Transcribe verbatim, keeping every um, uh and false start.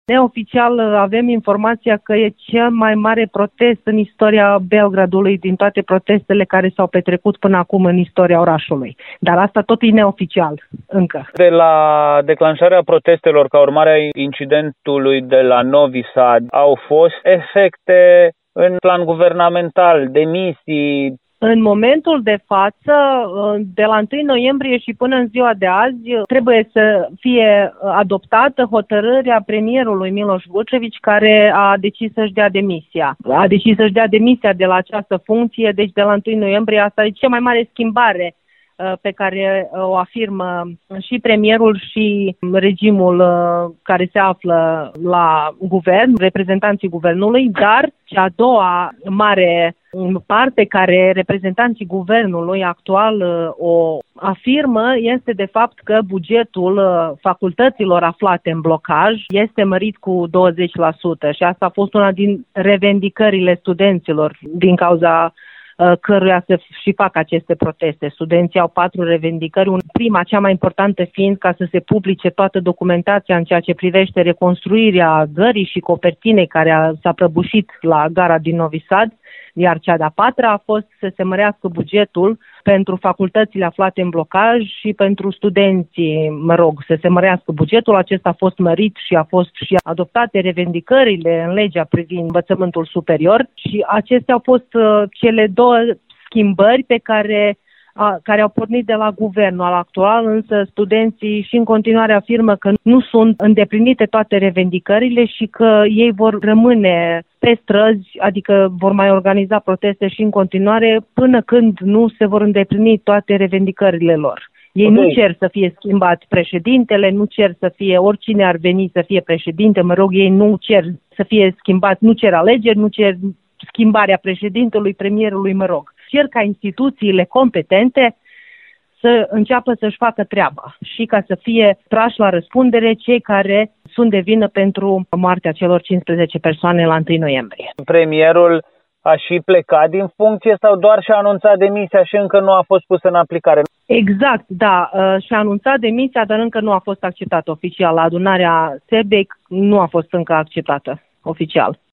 Neoficial avem informația că e cel mai mare protest în istoria Belgradului din toate protestele care s-au petrecut până acum în istoria orașului. Dar asta tot e neoficial încă. De la declanșarea protestelor ca urmare a incidentului de la Novi Sad au fost efecte în plan guvernamental, demisii? În momentul de față, de la întâi noiembrie și până în ziua de azi, trebuie să fie adoptată hotărârea premierului Miloš Vučević, care a decis să-și dea demisia. A decis să-și dea demisia de la această funcție, deci de la întâi noiembrie asta e cea mai mare schimbare pe care o afirmă și premierul și regimul care se află la guvern, reprezentanții guvernului, dar cea a doua mare parte care reprezentanții guvernului actual o afirmă este de fapt că bugetul facultăților aflate în blocaj este mărit cu douăzeci la sută și asta a fost una din revendicările studenților din cauza căruia să și fac aceste proteste. Studenții au patru revendicări, prima, cea mai importantă fiind ca să se publice toată documentația în ceea ce privește reconstruirea gării și copertinei care a, s-a prăbușit la gara din Novi Sad, iar cea de-a patra a fost să se mărească bugetul pentru facultățile aflate în blocaj și pentru studenții, mă rog, să se mărească bugetul. Acesta a fost mărit și a fost și adoptate revendicările în legea privind învățământul superior și acestea au fost uh, cele două schimbări pe care A, care au pornit de la guvernul actual, însă studenții și în continuare afirmă că nu sunt îndeplinite toate revendicările și că ei vor rămâne pe străzi, adică vor mai organiza proteste și în continuare până când nu se vor îndeplini toate revendicările lor. Ei okay. nu cer să fie schimbat președintele, nu cer să fie oricine ar veni să fie președinte, mă rog, ei nu cer să fie schimbat, nu cer alegeri, nu cer schimbarea președintelui, premierului, mă rog. Cer ca instituțiile competente să înceapă să-și facă treaba și ca să fie trași la răspundere cei care sunt de vină pentru moartea celor cincisprezece persoane la întâi noiembrie. Premierul a și plecat din funcție sau doar și-a anunțat demisia și încă nu a fost pusă în aplicare? Exact, da. Și-a anunțat demisia, dar încă nu a fost acceptată oficial. La adunarea S E B E C nu a fost încă acceptată oficial.